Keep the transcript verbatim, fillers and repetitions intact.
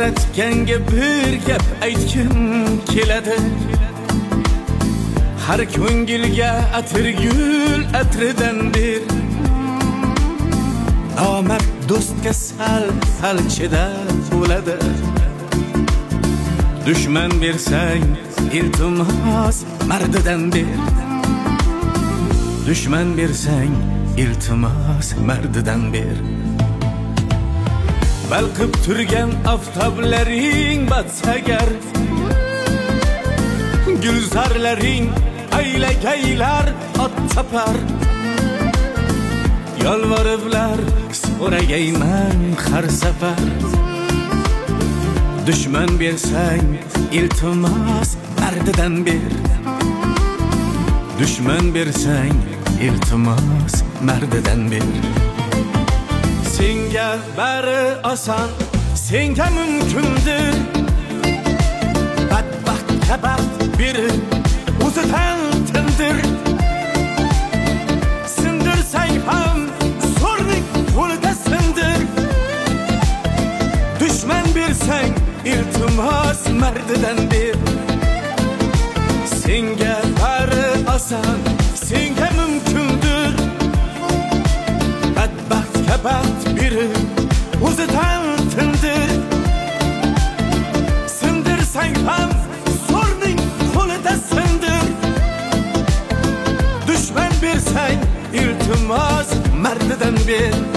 yaratganga bir gap aytgim keladi. Har ko'ngilga atirgul atridan bir. Omad do'stga sal salchida bo'ladi. Dushman bersang iltimos mardidan ber. Dushman bersang iltimos mardidan ber. Balqib turgan oftoblaring batsagar, gulzarlaring aylagaylar ot chopar. Yolvoriblar so'ragayman har safar. Dushman bersang iltimos mardidan ber. Dushman bersang iltimos mardidan ber. Senga bari oson, senga mumkindir. Badbaxtga baxt berib o'zidan tindir. Sindirsang ham zo'rning qo'lida sindir. Dushman bersang iltimos mardidan ber. Senga bari oson, senga mumkindir. Badbaxtga baxt berib o'zidan tindir. Sindirsang ham zo'rning qo'lida sindir. Dushman bersang iltimos mardidan ber.